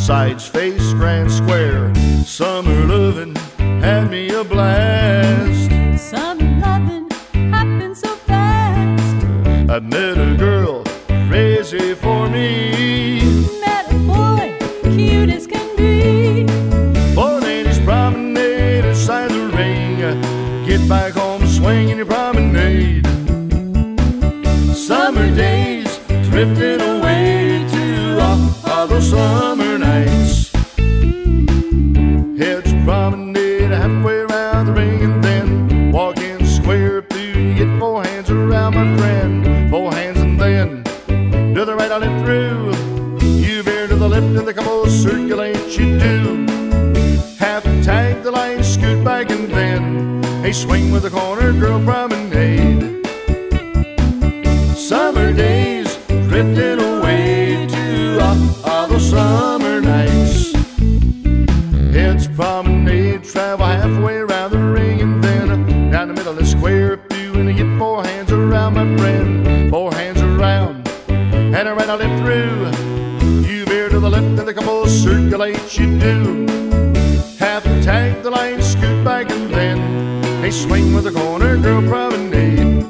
sides face grand square. Summer loving had me a blast. Summer loving happened so fast. I met a girl crazy for me. Met a boy cute as can be. For ladies promenade inside the ring. Get back home swinging your promenade. Summer days drifting away to all those summer nights. Heads promenade halfway around the ring and then walk in square through. You get four hands around my friend, four hands and then to the right, I'll let through. You veer to the left and the couple circulate. You do half tag the line, scoot back and then hey, swing with the corner girl promenade. Summer days drifting away to all those summer nights. Heads promenade, travel halfway around the ring and then down the middle of the square pew. And you get four hands around my friend, four hands around, and right I'll let through. You veer to the left and the couple circulate. You do half tag the line, scoot back and then hey, swing with the corner girl promenade.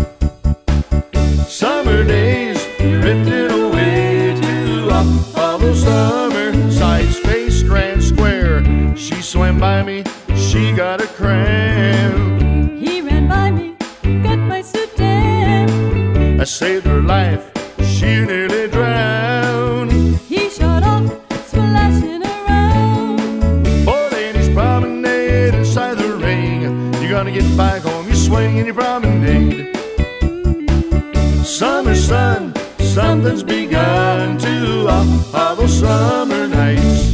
Summer days drifting away to all those summer sides face grand square. She swam by me, she got a cramp. He ran by me, got my suit damp. I saved her life, she nearly drowned. He shot off, splashing around. Four ladies promenade inside the ring. You're gonna get back home, you swing in your promenade. Summer sun, something's begun to all those summer nights.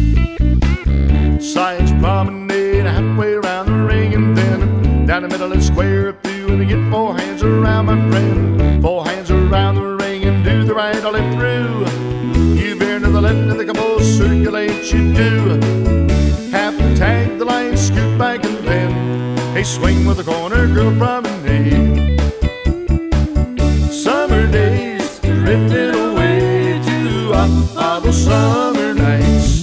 Sides promenade halfway around the ring and then down the middle of the square pew. And you get four hands around my friend, four hands around the ring and do the right, I'll let through. You veer to the left and the couple circulate. You do half tag the line, scoot back and then hey, swing with the corner girl promenade. Summer days drifting away to all those summer nights.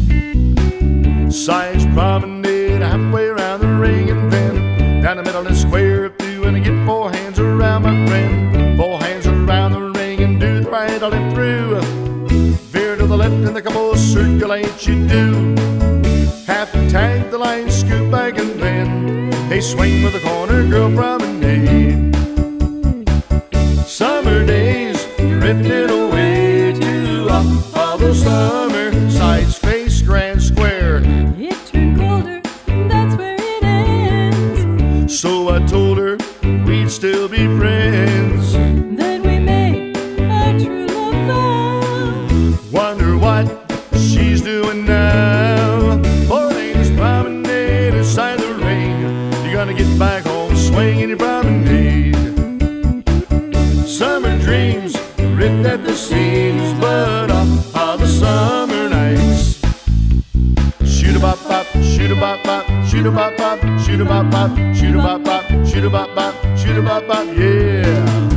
Sides promenade halfway around the ring and then down the middle of the square pew. And I get four hands around my friend, four hands around the ring and do the right, I'll let through. Veer to the left and the couple circulate. You do half tag the line, scoot back and then hey, swing with the corner girl promenade. Summer days drifting away to all those summer sides face grand square. It turned colder, that's where it ends. So I told her we'd still be friends. Then we made a true love vow. Wonder what she's doing now. Four ladies promenade inside the ring. You're gonna get back home swinging your promenade. Summer dreams ripped at the seams, but all the summer nights. Shoot a bop bop, shoot a bop bop, shoot a bop bop, shoot a bop bop, shoot a bop bop, shoot a bop bop, shoot a bop bop, yeah.